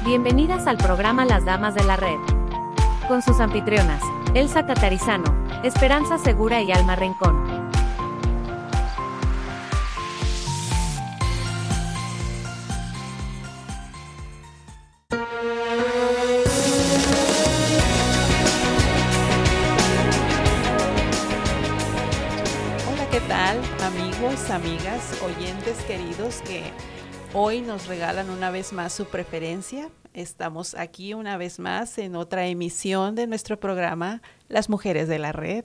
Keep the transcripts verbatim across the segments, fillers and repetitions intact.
Bienvenidas al programa Las Damas de la Red. Con sus anfitrionas, Elsa Catarizano, Esperanza Segura y Alma Rincón. Hola, ¿qué tal, amigos, amigas, oyentes queridos que hoy nos regalan una vez más su preferencia? Estamos aquí una vez más en otra emisión de nuestro programa Las Mujeres de la Red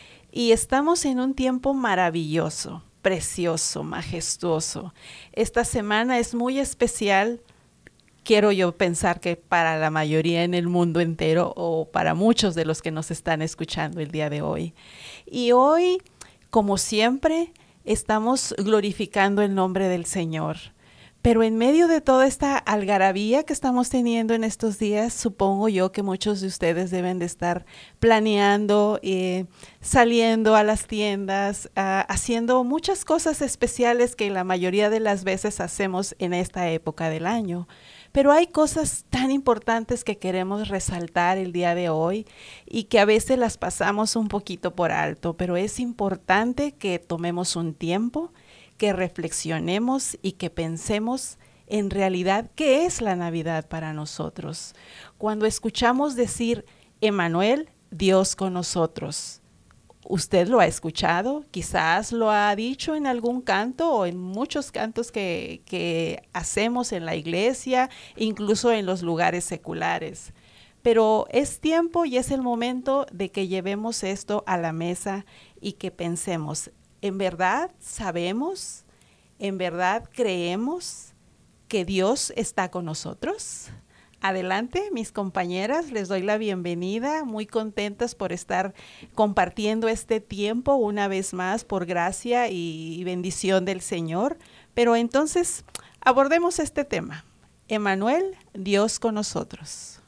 y estamos en un tiempo maravilloso, precioso, majestuoso. Esta semana es muy especial, quiero yo pensar que para la mayoría en el mundo entero o para muchos de los que nos están escuchando el día de hoy. Y hoy, como siempre, estamos glorificando el nombre del Señor. Pero en medio de toda esta algarabía que estamos teniendo en estos días, supongo yo que muchos de ustedes deben de estar planeando, eh, saliendo a las tiendas, uh, haciendo muchas cosas especiales que la mayoría de las veces hacemos en esta época del año. Pero hay cosas tan importantes que queremos resaltar el día de hoy y que a veces las pasamos un poquito por alto, pero es importante que tomemos un tiempo, que reflexionemos y que pensemos en realidad qué es la Navidad para nosotros. Cuando escuchamos decir Emmanuel, Dios con nosotros, ¿usted lo ha escuchado? Quizás lo ha dicho en algún canto o en muchos cantos que, que hacemos en la iglesia, incluso en los lugares seculares. Pero es tiempo y es el momento de que llevemos esto a la mesa y que pensemos, ¿en verdad sabemos, en verdad creemos que Dios está con nosotros? Adelante, mis compañeras, les doy la bienvenida, muy contentas por estar compartiendo este tiempo una vez más por gracia y bendición del Señor. Pero entonces, abordemos este tema. Emmanuel, Dios con nosotros.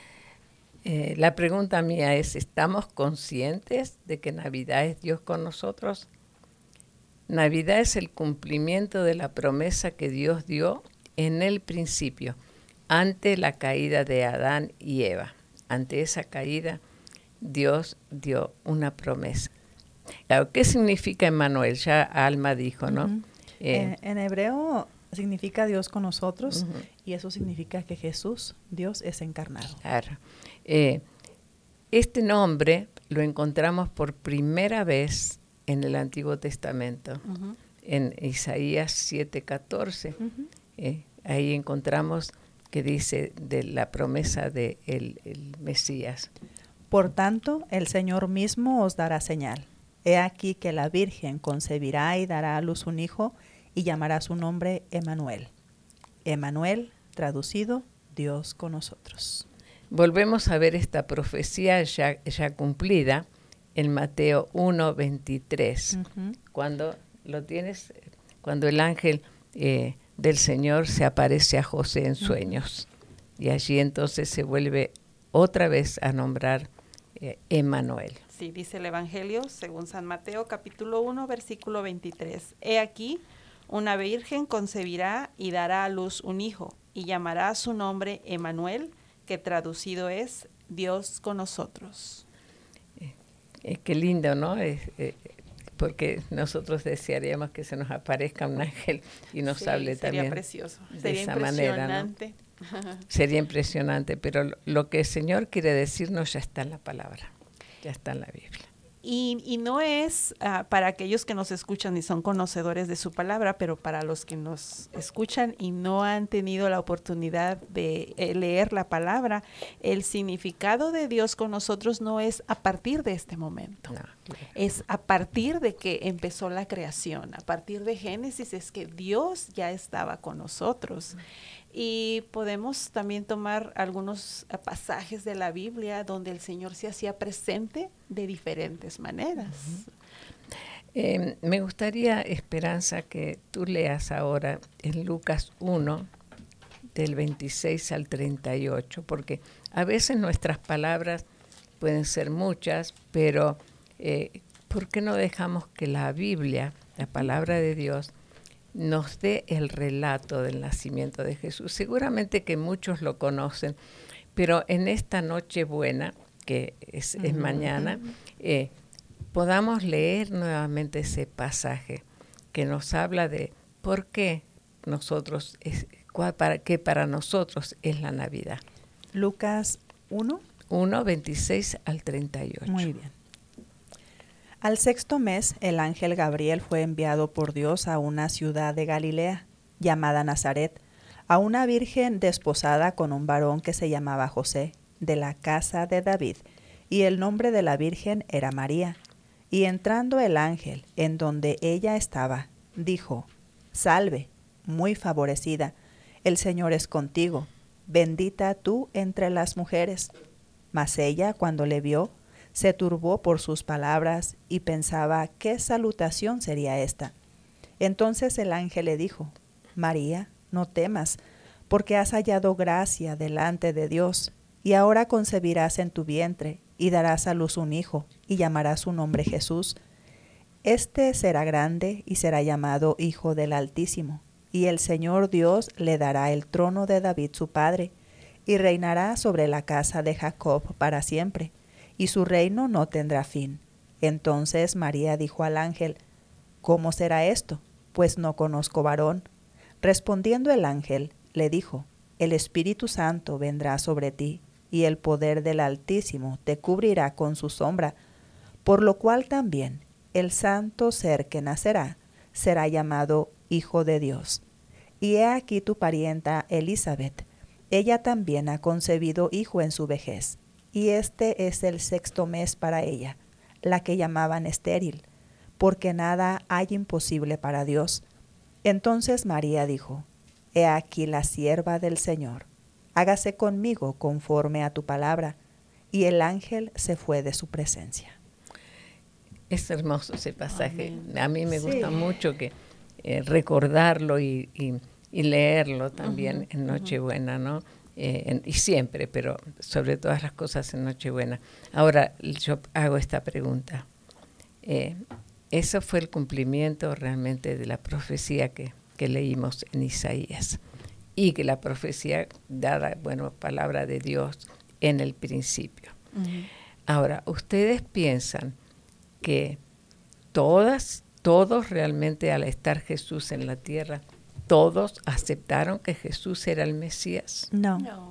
Eh, la pregunta mía es, ¿estamos conscientes de que Navidad es Dios con nosotros? Navidad es el cumplimiento de la promesa que Dios dio en el principio, ante la caída de Adán y Eva. Ante esa caída, Dios dio una promesa. Claro, ¿qué significa Emmanuel? Ya Alma dijo, ¿no? Uh-huh. eh, en, en hebreo significa Dios con nosotros, uh-huh. y eso significa que Jesús, Dios, es encarnado. Claro. Eh, este nombre lo encontramos por primera vez en el Antiguo Testamento, uh-huh. en Isaías siete catorce. Uh-huh. Eh, ahí encontramos que dice de la promesa de el, el Mesías. Por tanto, el Señor mismo os dará señal. He aquí que la Virgen concebirá y dará a luz un hijo y llamará su nombre Emmanuel. Emmanuel, traducido, Dios con nosotros. Volvemos a ver esta profecía ya, ya cumplida en Mateo uno veintitrés, uh-huh. cuando lo tienes, cuando el ángel eh, del Señor se aparece a José en sueños, uh-huh. y allí entonces se vuelve otra vez a nombrar eh, Emmanuel. Sí, dice el Evangelio según San Mateo capítulo uno versículo veintitrés. He aquí, una virgen concebirá y dará a luz un hijo y llamará su nombre Emmanuel, que traducido es Dios con nosotros. Eh, qué lindo, ¿no? Eh, eh, porque nosotros desearíamos que se nos aparezca un ángel y nos sí, hable sería también precioso. de Sería esa manera, ¿no? Sería impresionante, pero lo, lo que el Señor quiere decirnos ya está en la palabra, ya está en la Biblia. Y, y no es uh, para aquellos que nos escuchan y son conocedores de su palabra, pero para los que nos escuchan y no han tenido la oportunidad de eh, leer la palabra, el significado de Dios con nosotros no es a partir de este momento. No, claro. Es a partir de que empezó la creación, a partir de Génesis es que Dios ya estaba con nosotros. Mm. Y podemos también tomar algunos pasajes de la Biblia donde el Señor se hacía presente de diferentes maneras. Uh-huh. Eh, me gustaría, Esperanza, que tú leas ahora en Lucas uno, del veintiséis al treinta y ocho, porque a veces nuestras palabras pueden ser muchas, pero eh, ¿por qué no dejamos que la Biblia, la palabra de Dios, nos dé el relato del nacimiento de Jesús. Seguramente que muchos lo conocen, pero en esta Nochebuena, que es, es uh-huh. mañana, eh, podamos leer nuevamente ese pasaje que nos habla de por qué nosotros es, cuál, para, que para nosotros es la Navidad. Lucas uno. uno, veintiséis al treinta y ocho. Muy bien. Al sexto mes, el ángel Gabriel fue enviado por Dios a una ciudad de Galilea, llamada Nazaret, a una virgen desposada con un varón que se llamaba José, de la casa de David, y el nombre de la virgen era María. Y entrando el ángel en donde ella estaba, dijo: Salve, muy favorecida, el Señor es contigo, bendita tú entre las mujeres. Mas ella, cuando le vio, se turbó por sus palabras y pensaba qué salutación sería esta. Entonces el ángel le dijo: María, no temas, porque has hallado gracia delante de Dios, y ahora concebirás en tu vientre, y darás a luz un hijo, y llamarás su nombre Jesús. Este será grande, y será llamado Hijo del Altísimo, y el Señor Dios le dará el trono de David su padre, y reinará sobre la casa de Jacob para siempre, y su reino no tendrá fin. Entonces María dijo al ángel: ¿Cómo será esto? Pues no conozco varón. Respondiendo el ángel, le dijo: El Espíritu Santo vendrá sobre ti, y el poder del Altísimo te cubrirá con su sombra, por lo cual también el santo ser que nacerá será llamado Hijo de Dios. Y he aquí tu parienta Elizabeth, ella también ha concebido hijo en su vejez, y este es el sexto mes para ella, la que llamaban estéril, porque nada hay imposible para Dios. Entonces María dijo: He aquí la sierva del Señor, hágase conmigo conforme a tu palabra. Y el ángel se fue de su presencia. Es hermoso ese pasaje. Amén. A mí me Sí. gusta mucho que eh, recordarlo y, y, y leerlo también uh-huh, en Nochebuena, ¿no? Eh, en, y siempre, pero sobre todas las cosas en Nochebuena. Ahora, yo hago esta pregunta. Eh, ¿Eso fue el cumplimiento realmente de la profecía que, que leímos en Isaías? Y que la profecía dada, bueno, palabra de Dios en el principio. Uh-huh. Ahora, ¿ustedes piensan que todas, todos realmente al estar Jesús en la tierra, todos aceptaron que Jesús era el Mesías? No. No.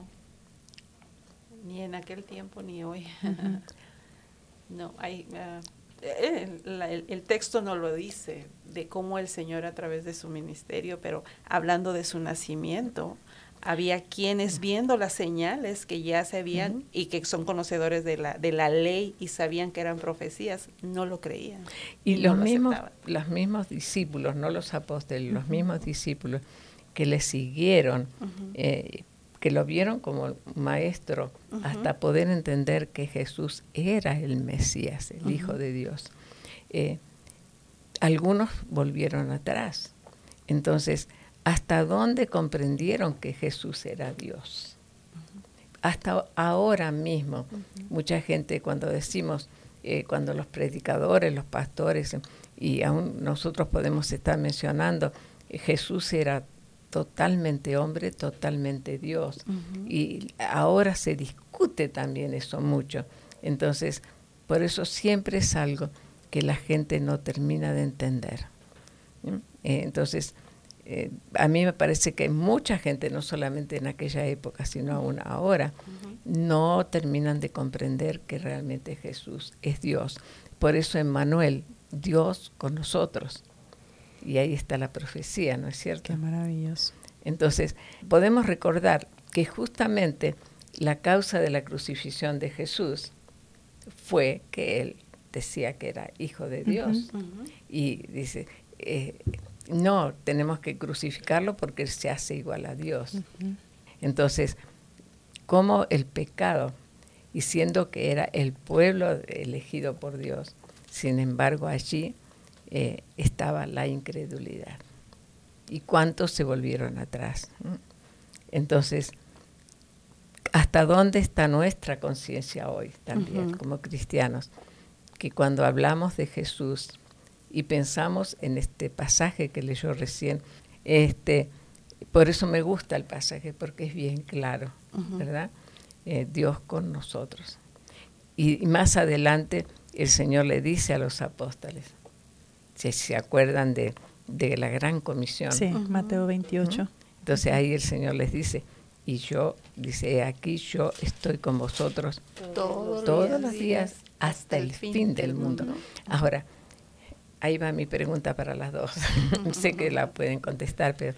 Ni en aquel tiempo ni hoy. Uh-huh. No, hay, uh, el, el, el texto no lo dice de cómo el Señor a través de su ministerio, pero hablando de su nacimiento, había quienes viendo las señales que ya se habían uh-huh. y que son conocedores de la de la ley y sabían que eran profecías, no lo creían. Y, y los, no mismos, los mismos discípulos, no los apóstoles, uh-huh. los mismos discípulos que le siguieron, uh-huh. eh, que lo vieron como maestro, uh-huh. hasta poder entender que Jesús era el Mesías, el uh-huh. Hijo de Dios. Eh, algunos volvieron atrás. Entonces, ¿hasta dónde comprendieron que Jesús era Dios? Uh-huh. Hasta ahora mismo, uh-huh. mucha gente cuando decimos, eh, cuando los predicadores, los pastores, y aún nosotros podemos estar mencionando, eh, Jesús era totalmente hombre, totalmente Dios. Uh-huh. Y ahora se discute también eso mucho. Entonces, por eso siempre es algo que la gente no termina de entender. ¿Sí? Eh, entonces, eh, a mí me parece que mucha gente, no solamente en aquella época, sino aún ahora, uh-huh. no terminan de comprender que realmente Jesús es Dios. Por eso Emmanuel, Dios con nosotros. Y ahí está la profecía, ¿no es cierto? Qué maravilloso. Entonces, podemos recordar que justamente la causa de la crucifixión de Jesús fue que él decía que era hijo de Dios. Uh-huh. Uh-huh. Y dice, eh, no, tenemos que crucificarlo porque él se hace igual a Dios. Uh-huh. Entonces, como el pecado, y siendo que era el pueblo elegido por Dios, sin embargo allí Eh, estaba la incredulidad. ¿Y cuántos se volvieron atrás? ¿Mm? Entonces, ¿hasta dónde está nuestra conciencia hoy también, uh-huh. como cristianos? Que cuando hablamos de Jesús, y pensamos en este pasaje que leyó recién. Este, por eso me gusta el pasaje, porque es bien claro, uh-huh. ¿verdad? Eh, Dios con nosotros. Y, y más adelante el Señor le dice a los apóstoles, si se acuerdan de, de la gran comisión. Sí, uh-huh. Mateo veintiocho. Uh-huh. Entonces ahí el Señor les dice, y yo, dice, aquí yo estoy con vosotros todos, todos los días hasta el fin, fin del mundo. mundo. Ahora, ahí va mi pregunta para las dos. Uh-huh. Sé que la pueden contestar, pero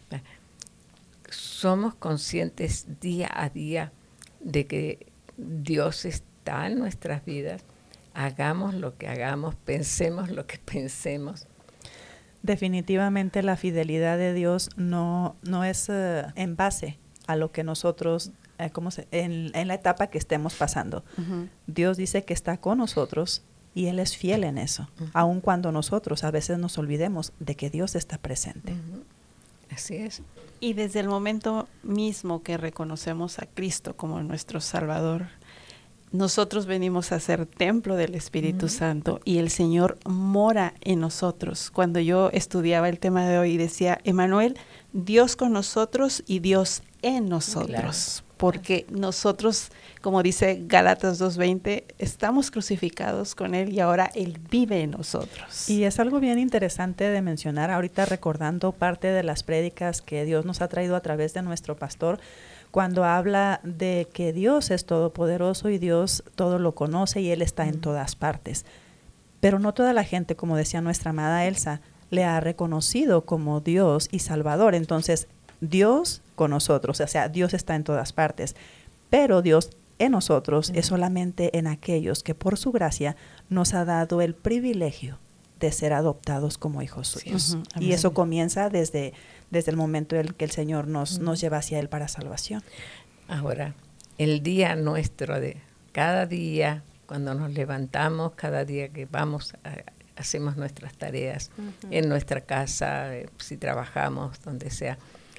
¿somos conscientes día a día de que Dios está en nuestras vidas? Hagamos lo que hagamos, pensemos lo que pensemos. Definitivamente la fidelidad de Dios no, no es uh, en base a lo que nosotros, eh, ¿cómo se, en, en la etapa que estemos pasando. Uh-huh. Dios dice que está con nosotros y Él es fiel en eso, uh-huh. aun cuando nosotros a veces nos olvidemos de que Dios está presente. Uh-huh. Así es. Y desde el momento mismo que reconocemos a Cristo como nuestro Salvador, nosotros venimos a ser templo del Espíritu uh-huh. Santo y el Señor mora en nosotros. Cuando yo estudiaba el tema de hoy decía, Emmanuel, Dios con nosotros y Dios en nosotros. Claro. Porque nosotros, como dice Gálatas dos veinte, estamos crucificados con Él y ahora Él vive en nosotros. Y es algo bien interesante de mencionar, ahorita recordando parte de las prédicas que Dios nos ha traído a través de nuestro pastor, cuando habla de que Dios es todopoderoso y Dios todo lo conoce y Él está en todas partes. Pero no toda la gente, como decía nuestra amada Elsa, le ha reconocido como Dios y Salvador. Entonces, Dios con nosotros, o sea, Dios está en todas partes, pero Dios en nosotros uh-huh. es solamente en aquellos que por su gracia nos ha dado el privilegio de ser adoptados como hijos suyos. Uh-huh. Y eso comienza desde, desde el momento en que el Señor nos, uh-huh. nos lleva hacia Él para salvación. Ahora, el día nuestro de cada día, cuando nos levantamos, cada día que vamos, a, hacemos nuestras tareas uh-huh. en nuestra casa, si trabajamos, donde sea,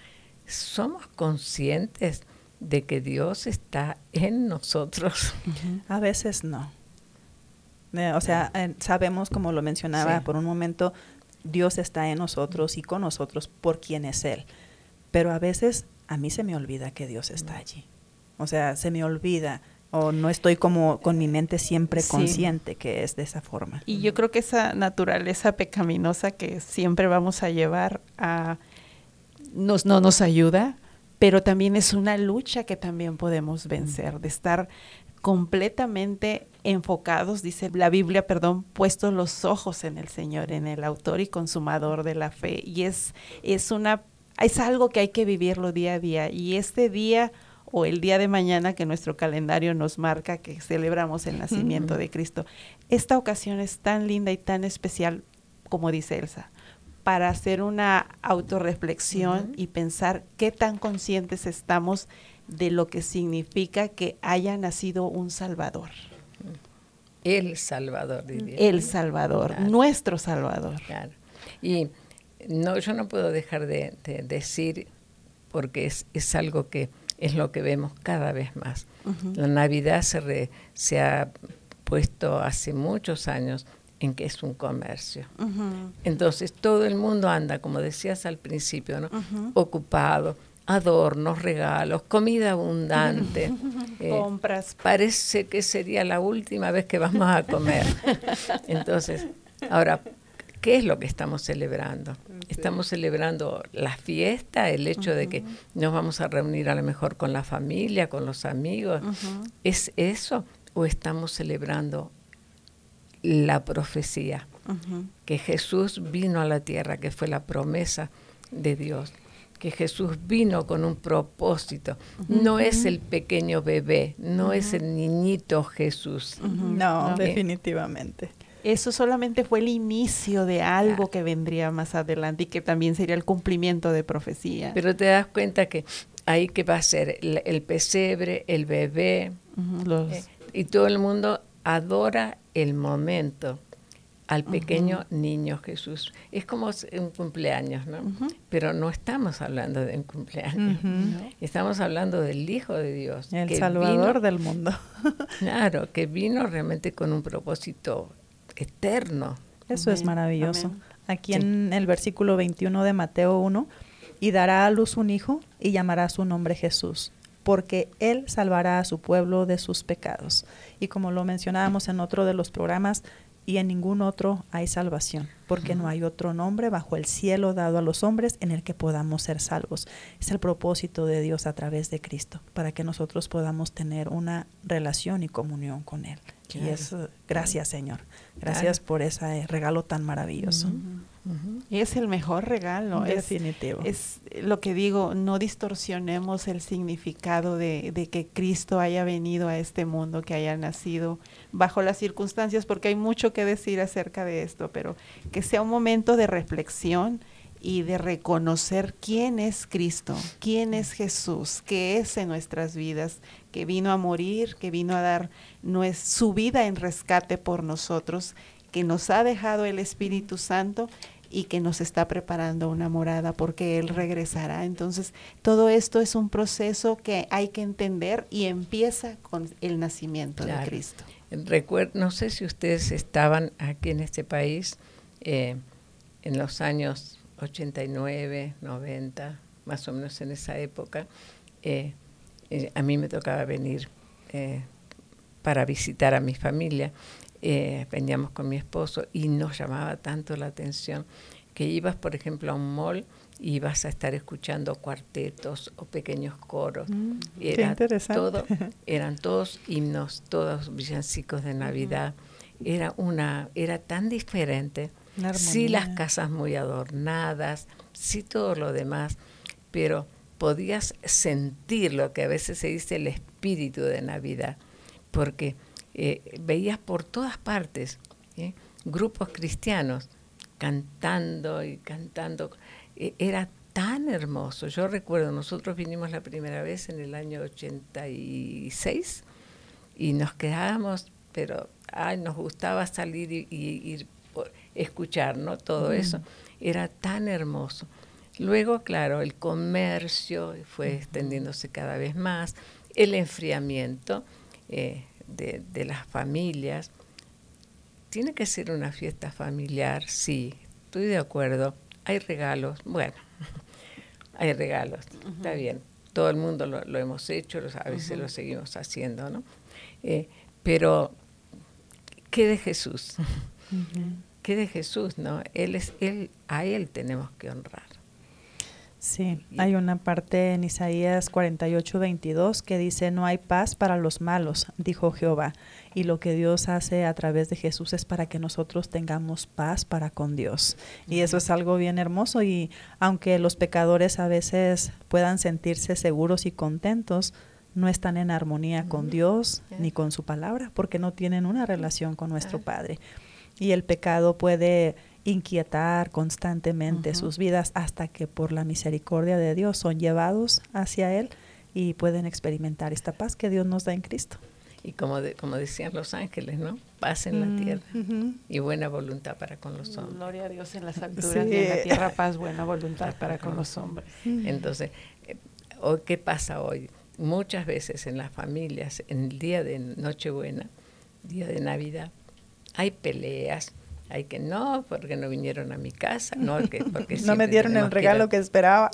¿somos conscientes de que Dios está en nosotros? Uh-huh. A veces no. Eh, o sea, eh, sabemos, como lo mencionaba sí. por un momento, Dios está en nosotros y con nosotros por quien es Él. Pero a veces a mí se me olvida que Dios está uh-huh. allí. O sea, se me olvida o no estoy como con mi mente siempre sí. consciente que es de esa forma. Y yo creo que esa naturaleza pecaminosa que siempre vamos a llevar a nos, no nos ayuda, pero también es una lucha que también podemos vencer, de estar completamente enfocados, dice la Biblia, perdón, puestos los ojos en el Señor, en el autor y consumador de la fe. Y es, es una, es algo que hay que vivirlo día a día. Y este día o el día de mañana que nuestro calendario nos marca que celebramos el nacimiento uh-huh. de Cristo, esta ocasión es tan linda y tan especial, como dice Elsa, para hacer una autorreflexión uh-huh. y pensar qué tan conscientes estamos de lo que significa que haya nacido un Salvador. El Salvador, diría. El Salvador, claro. Nuestro Salvador. Claro. Y no, yo no puedo dejar de, de decir, porque es, es algo que es lo que vemos cada vez más. Uh-huh. La Navidad se, re, se ha puesto hace muchos años en que es un comercio. Uh-huh. Entonces todo el mundo anda, como decías al principio, ¿no? Uh-huh. Ocupado, adornos, regalos, comida abundante. eh, Compras. Parece que sería la última vez que vamos a comer. Entonces, ahora, ¿qué es lo que estamos celebrando? Sí. Estamos celebrando la fiesta, el hecho uh-huh. de que nos vamos a reunir a lo mejor con la familia, con los amigos. Uh-huh. ¿Es eso? ¿O estamos celebrando la profecía? Uh-huh. Que Jesús vino a la tierra, que fue la promesa de Dios. Que Jesús vino con un propósito. Uh-huh. No es el pequeño bebé, no uh-huh. es el niñito Jesús. Uh-huh. No, no, definitivamente. Eso solamente fue el inicio de algo claro. que vendría más adelante y que también sería el cumplimiento de profecía. Pero te das cuenta que ahí que va a ser el, el pesebre, el bebé, uh-huh. Los... eh, y todo el mundo adora el momento al pequeño uh-huh. niño Jesús. Es como un cumpleaños, ¿no? Uh-huh. Pero no estamos hablando de un cumpleaños. Uh-huh. ¿no? Estamos hablando del Hijo de Dios. El que Salvador vino, del mundo. Claro, que vino realmente con un propósito eterno Eso Amén. es maravilloso. Amén. Aquí Sí. en el versículo veintiuno de Mateo uno, y dará a luz un hijo y llamará su nombre Jesús, porque él salvará a su pueblo de sus pecados. Y como lo mencionábamos en otro de los programas, y en ningún otro hay salvación, porque no hay otro nombre bajo el cielo dado a los hombres en el que podamos ser salvos. Es el propósito de Dios a través de Cristo, para que nosotros podamos tener una relación y comunión con Él. Claro. Y eso, gracias Señor, gracias Claro. por ese regalo tan maravilloso. Ujú. Y es el mejor regalo. Es, Definitivo. es lo que digo, no distorsionemos el significado de, de que Cristo haya venido a este mundo, que haya nacido bajo las circunstancias, porque hay mucho que decir acerca de esto, pero que sea un momento de reflexión y de reconocer quién es Cristo, quién es Jesús, qué es en nuestras vidas, que vino a morir, que vino a dar nues- su vida en rescate por nosotros, que nos ha dejado el Espíritu Santo y que nos está preparando una morada porque Él regresará. Entonces, todo esto es un proceso que hay que entender y empieza con el nacimiento Claro. de Cristo. Recuer- no sé si ustedes estaban aquí en este país eh, en los años ochenta y nueve, noventa, más o menos en esa época. Eh, eh, a mí me tocaba venir eh, para visitar a mi familia. Eh, veníamos con mi esposo y nos llamaba tanto la atención que ibas, por ejemplo, a un mall y ibas a estar escuchando cuartetos o pequeños coros. Mm, qué Era interesante. todo, eran todos himnos, todos villancicos de Navidad. Era una, era tan diferente. Una Sí, las armonía. casas muy adornadas, sí todo lo demás, pero podías sentir lo que a veces se dice el espíritu de Navidad, porque eh, veías por todas partes ¿eh? grupos cristianos cantando y cantando. Eh, era tan hermoso. Yo recuerdo, nosotros vinimos la primera vez en el año ochenta y seis y nos quedábamos, pero ay, nos gustaba salir y, y ir por, escuchar, ¿no? Todo Mm. eso. Era tan hermoso. Luego, claro, el comercio fue extendiéndose cada vez más, el enfriamiento eh, de, de las familias. Tiene que ser una fiesta familiar, sí, estoy de acuerdo. Hay regalos, bueno, hay regalos, uh-huh. Está bien. Todo el mundo lo, lo hemos hecho, los, a veces uh-huh. lo seguimos haciendo, ¿no? Eh, pero, ¿qué de Jesús? Uh-huh. ¿Qué de Jesús, no? Él es, él, a Él tenemos que honrar. Sí, hay una parte en Isaías cuarenta y ocho, veintidós que dice, no hay paz para los malos, dijo Jehová, y lo que Dios hace a través de Jesús es para que nosotros tengamos paz para con Dios. Uh-huh. Y eso es algo bien hermoso, y aunque los pecadores a veces puedan sentirse seguros y contentos, no están en armonía uh-huh. con Dios yeah. ni con su palabra, porque no tienen una relación con nuestro uh-huh. Padre. Y el pecado puede inquietar constantemente uh-huh. sus vidas hasta que por la misericordia de Dios son llevados hacia Él y pueden experimentar esta paz que Dios nos da en Cristo. Y como de, como decían los ángeles, ¿no? Paz en mm, la tierra uh-huh. y buena voluntad para con los hombres. Gloria a Dios en las alturas sí. y en la tierra paz, buena voluntad para con los hombres. Entonces, eh, hoy, ¿qué pasa hoy? Muchas veces en las familias, en el día de Nochebuena, día de Navidad, hay peleas. Hay que no, porque no vinieron a mi casa, no, que, porque no me dieron el regalo que, que esperaba.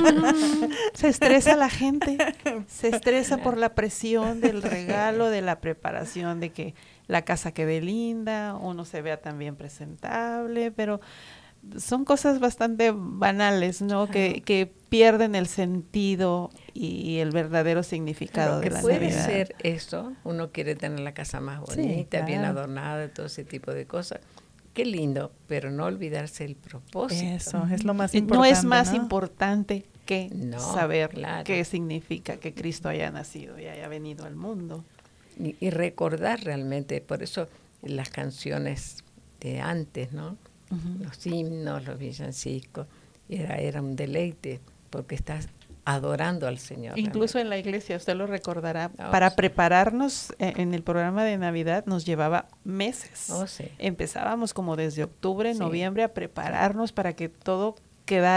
Se estresa la gente, se estresa por la presión del regalo, de la preparación, de que la casa quede linda, uno se vea también presentable, pero son cosas bastante banales, ¿no? Claro. Que, que pierden el sentido y el verdadero significado de la puede Navidad. Puede ser eso, uno quiere tener la casa más bonita, sí, claro. bien adornada, todo ese tipo de cosas. Qué lindo, pero no olvidarse el propósito. Eso es lo más importante. No es más ¿no? importante que no, saber claro. qué significa que Cristo haya nacido y haya venido al mundo. Y, y recordar realmente, por eso las canciones de antes, ¿no? Uh-huh. Los himnos, los villancicos, era, era un deleite, porque estás adorando al Señor. Incluso realmente. En la iglesia, usted lo recordará, oh, para sí. prepararnos en el programa de Navidad nos llevaba meses. Oh, sí. Empezábamos como desde octubre, sí. noviembre a prepararnos para que todo quedara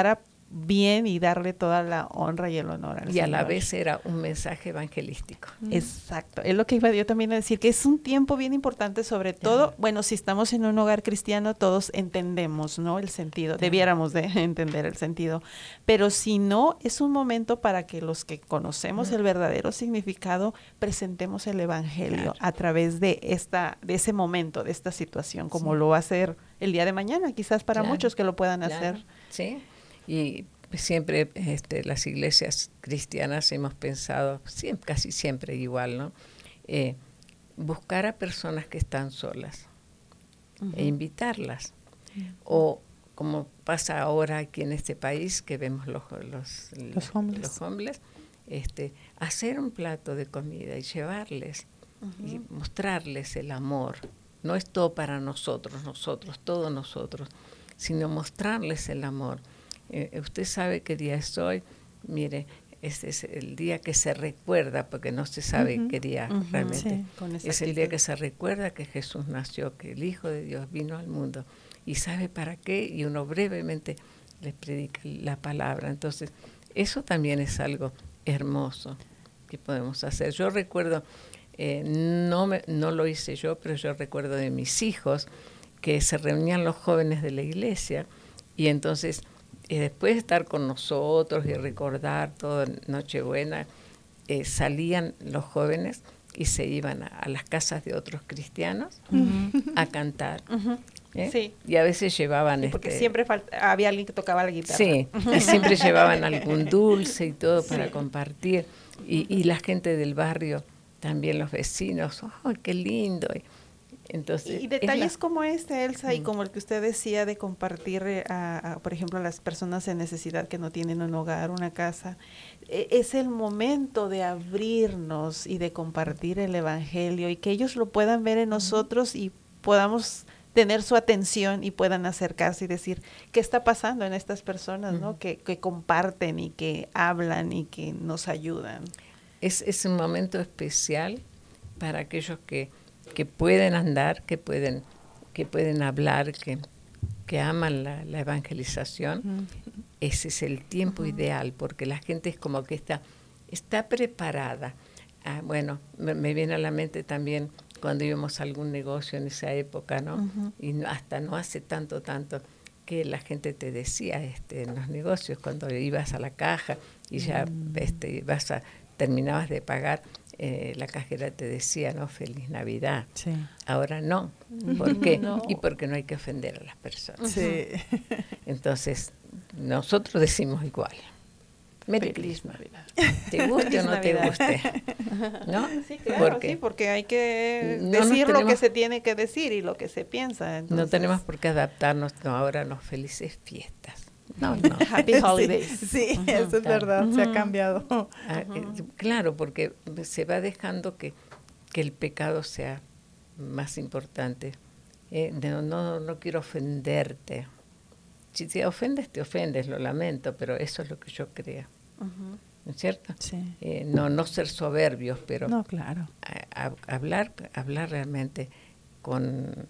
bien y darle toda la honra y el honor al Y Señor. a la vez era un mensaje evangelístico. Exacto, es lo que iba yo también a decir, que es un tiempo bien importante, sobre todo, yeah. bueno, si estamos en un hogar cristiano, todos entendemos, ¿no? El sentido, yeah. debiéramos de entender el sentido, pero si no, es un momento para que los que conocemos yeah. el verdadero significado, presentemos el evangelio claro. a través de esta, de ese momento, de esta situación, como sí. lo va a hacer el día de mañana, quizás para claro. muchos que lo puedan claro. hacer. Sí. Y siempre este, las iglesias cristianas hemos pensado, siempre, casi siempre igual, ¿no? Eh, buscar a personas que están solas uh-huh. e invitarlas. Uh-huh. O como pasa ahora aquí en este país, que vemos los, los, los homeless, los homeless este, hacer un plato de comida y llevarles uh-huh. y mostrarles el amor. No es todo para nosotros, nosotros, todos nosotros, sino mostrarles el amor. Eh, usted sabe qué día es hoy, mire, este es el día que se recuerda, porque no se sabe uh-huh. qué día uh-huh. realmente, sí, es el día que se recuerda que Jesús nació, que el Hijo de Dios vino al mundo, y sabe para qué, y uno brevemente les predica la palabra. Entonces, eso también es algo hermoso que podemos hacer. Yo recuerdo, eh, no, me, no lo hice yo, pero yo recuerdo de mis hijos, que se reunían los jóvenes de la iglesia, y entonces... Y después de estar con nosotros y recordar toda Nochebuena, eh, salían los jóvenes y se iban a, a las casas de otros cristianos uh-huh. a cantar. Uh-huh. ¿eh? Sí. Y a veces llevaban... Sí, porque este, siempre falta, había alguien que tocaba la guitarra. Sí, y siempre llevaban algún dulce y todo para sí. compartir. Y, y la gente del barrio, también los vecinos, ¡oh, qué lindo! Entonces, y detalles la... como este, Elsa, mm. y como el que usted decía de compartir, a, a, por ejemplo, a las personas en necesidad que no tienen un hogar, una casa, eh, es el momento de abrirnos y de compartir el evangelio y que ellos lo puedan ver en nosotros y podamos tener su atención y puedan acercarse y decir qué está pasando en estas personas, ¿no? Mm. Que, que comparten y que hablan y que nos ayudan. Es, es un momento especial para aquellos que que pueden andar, que pueden, que pueden hablar, que, que aman la, la evangelización. Uh-huh. Ese es el tiempo uh-huh. ideal, porque la gente es como que está, está preparada. Ah, bueno, me, me viene a la mente también cuando íbamos a algún negocio en esa época, ¿no? Uh-huh. Y no, hasta no hace tanto, tanto, que la gente te decía este, en los negocios, cuando ibas a la caja y ya uh-huh. este, vas a, terminabas de pagar, Eh, la cajera te decía, ¿no? Feliz Navidad. Sí. Ahora no. ¿Por qué? No. Y porque no hay que ofender a las personas. Sí. Entonces, nosotros decimos igual. Merry Christmas. ¿Te guste o no te guste? ¿No? Sí, claro, porque, sí, porque hay que no decir tenemos, lo que se tiene que decir y lo que se piensa. Entonces. No tenemos por qué adaptarnos. No, ahora no, felices fiestas. No, no. Happy holidays. Sí, sí uh-huh, eso es claro. verdad, uh-huh. se ha cambiado. Uh-huh. Ah, eh, claro, porque se va dejando que, que el pecado sea más importante. Eh, no, no, no quiero ofenderte. Si te ofendes, te ofendes, lo lamento, pero eso es lo que yo creo. Uh-huh. ¿No es cierto? Sí. Eh, no, no ser soberbios, pero no, claro. a, a, hablar, hablar realmente con,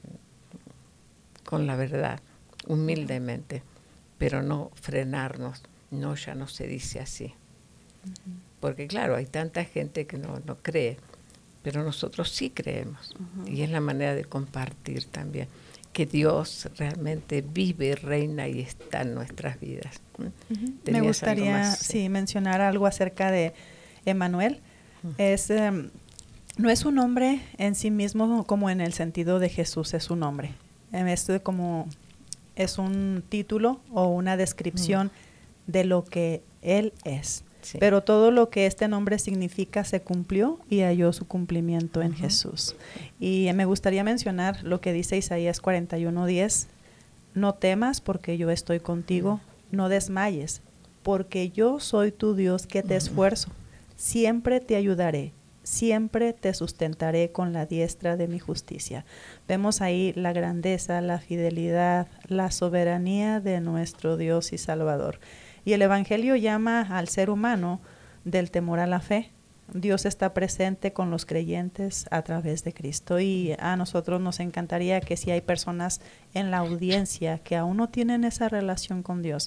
con la verdad, humildemente. Pero no frenarnos, no, ya no se dice así. Uh-huh. Porque claro, hay tanta gente que no, no cree, pero nosotros sí creemos. Uh-huh. Y es la manera de compartir también, que Dios realmente vive, reina y está en nuestras vidas. Uh-huh. Me gustaría sí, mencionar algo acerca de Emmanuel. Uh-huh. Es, um, no es un nombre en sí mismo como en el sentido de Jesús es un nombre. Es como... es un título o una descripción mm. de lo que Él es. Sí. Pero todo lo que este nombre significa se cumplió y halló su cumplimiento en uh-huh. Jesús. Y me gustaría mencionar lo que dice Isaías cuarenta y uno diez. No temas porque yo estoy contigo, uh-huh. no desmayes, porque yo soy tu Dios que te uh-huh. esfuerzo. Siempre te ayudaré. Siempre te sustentaré con la diestra de mi justicia. Vemos ahí la grandeza, la fidelidad, la soberanía de nuestro Dios y Salvador. Y el Evangelio llama al ser humano del temor a la fe. Dios está presente con los creyentes a través de Cristo. Y a nosotros nos encantaría que si hay personas en la audiencia que aún no tienen esa relación con Dios,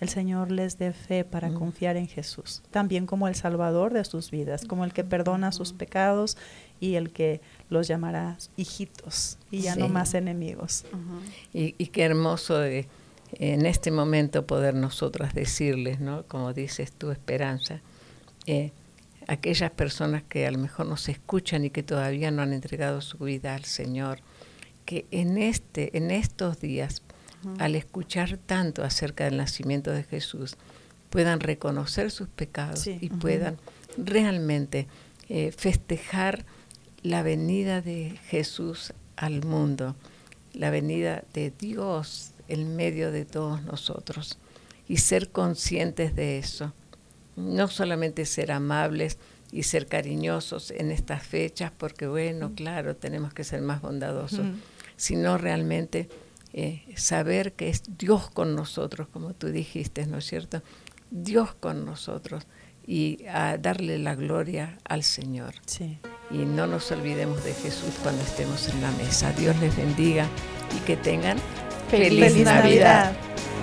el Señor les dé fe para mm. confiar en Jesús, también como el Salvador de sus vidas, como el que perdona mm. sus pecados y el que los llamará hijitos y ya sí. no más enemigos. Uh-huh. y, y qué hermoso de, en este momento poder nosotras decirles, ¿no? Como dices tú, Esperanza, eh, aquellas personas que a lo mejor nos escuchan y que todavía no han entregado su vida al Señor, que en, este, en estos días, uh-huh. al escuchar tanto acerca del nacimiento de Jesús, puedan reconocer sus pecados sí. y uh-huh. puedan realmente eh, festejar la venida de Jesús al mundo, la venida de Dios en medio de todos nosotros, y ser conscientes de eso. No solamente ser amables y ser cariñosos en estas fechas, porque bueno, uh-huh. claro, tenemos que ser más bondadosos, uh-huh. sino realmente eh, saber que es Dios con nosotros, como tú dijiste, ¿no es cierto? Dios con nosotros, y a darle la gloria al Señor. Sí. Y no nos olvidemos de Jesús cuando estemos en la mesa. Dios les bendiga y que tengan feliz, feliz Navidad. Navidad.